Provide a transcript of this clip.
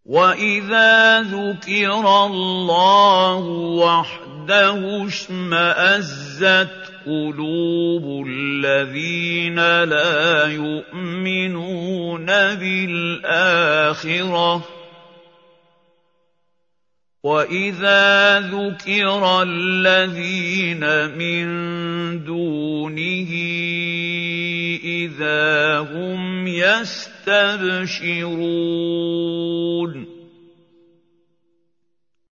وَإِذَا ذُكِرَ اللَّهُ وَحْدَهُ اشْمَأَزَّتْ قُلُوبُ الَّذِينَ لَا يُؤْمِنُونَ بِالْآخِرَةِ ۖ وَإِذَا ذُكِرَ الَّذِينَ مِن دُونِهِ إِذَا هُمْ يَسْتَبْشِرُونَ